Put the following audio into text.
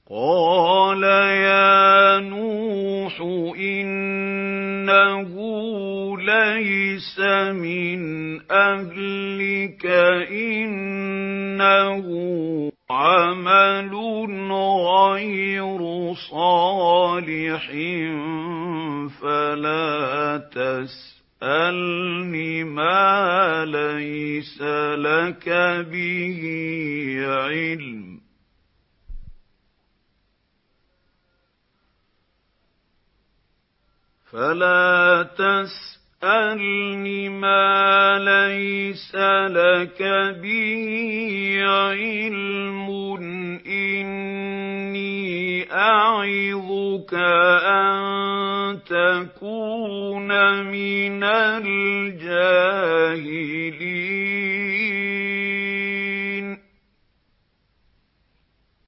قَالَ يَا نُوحُ إِنَّهُ لَيْسَ مِنْ أَهْلِكَ ۖ إِنَّهُ عَمَلٌ غَيْرُ صَالِحٍ فَلَا تَسْأَلْنِ مَا لَيْسَ لَكَ بِهِ عِلْمٌ ۖ إِنِّي أَعِظُكَ أَن تَكُونَ مِنَ الْجَاهِلِينَ